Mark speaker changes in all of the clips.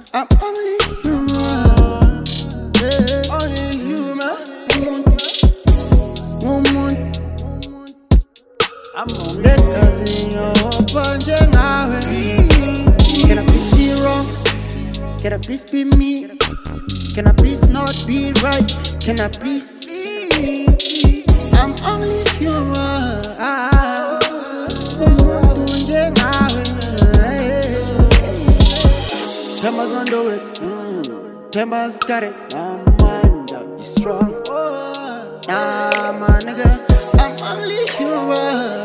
Speaker 1: I'm only human, yeah. Only human. Woman, I'm on the cousin of Panjanawe. Can I please be wrong? Can I please be me? Can I please not be right? Can I please? I'm only human. Timbers on do it, Timbers got it. You strong, nah, my nigga. I'm only human.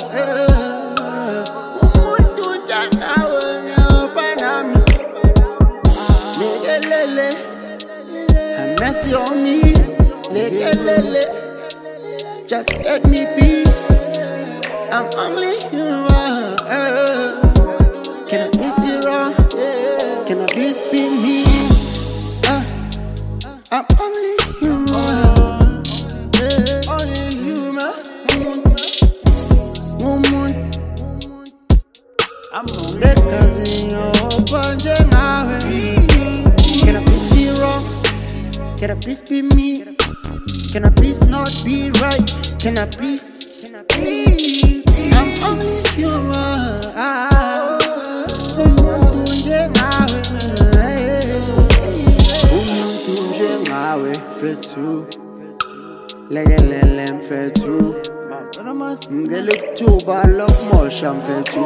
Speaker 1: Have mercy on me, just let me be. I'm only human. Can I please be wrong? Can I please be me? I'm only human. Only human. Woman, I'm on the cousin of Panjanawe. Can I please be wrong? Can I please be me? Can I please not be right? Can I please? I'm only human. Fethu lekelele mfethu ngelook thuba lokumosha mfethu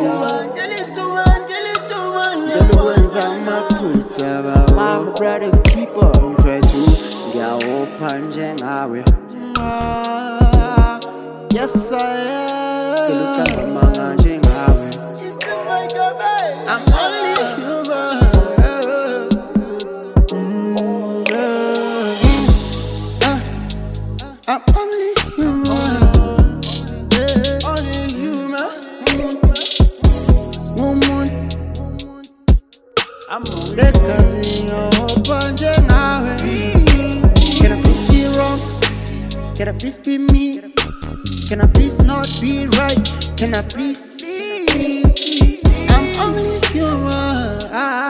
Speaker 1: ngelokwenza amaphutha bawo my brother's keeper mfethu ngiyawopha njengawe yes I am ngelokama njengawe I'm only human. I'm only human, only human. Woman, I'm on the cousin of Panjanawe. Can I please be wrong? Can I please be me? Can I please not be right? Can I please? I'm only human.